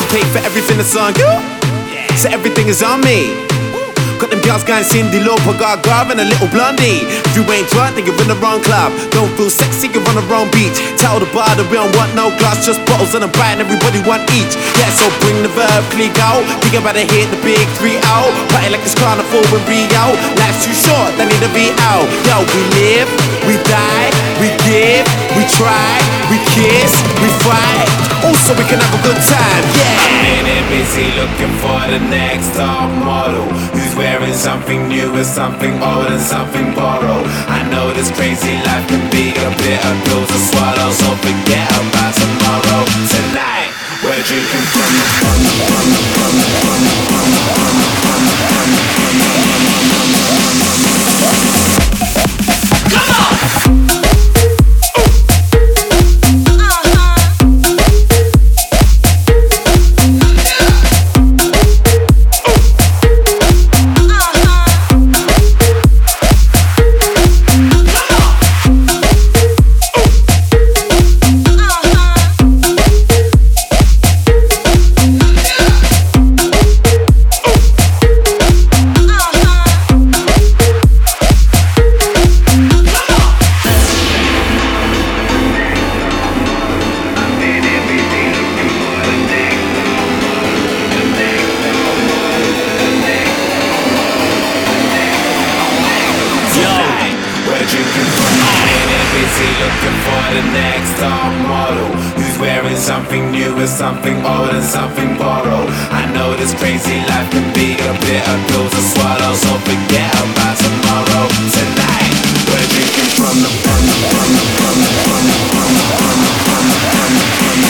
pay for everything that's on you. So everything is on me. Got them girls going Cindy Lauper, Gaga and a little blondie. If you ain't drunk, then you're in the wrong club. Don't feel sexy, you're on the wrong beach. Tell the bar that we don't want no glass, just bottles and a bite and everybody want each. Yeah, so bring the verb, click out. Think about to hit the big 3 out. Party like it's carnival in Rio. Life's too short, they need to be out. Yo, we live, we die, we give, we try, we kiss, we fight. Also, we can have a good time, yeah. I'm in it busy looking for the next top model who's wearing something new and something old and something borrowed. I know this crazy life can be a bitter pill to swallow, so forget about tomorrow. Tonight, we're drinking from looking for the next top model who's wearing something new and something old and something borrowed. I know this crazy life can be a bitter pill to swallow, so forget about tomorrow. Tonight, we're drinking from the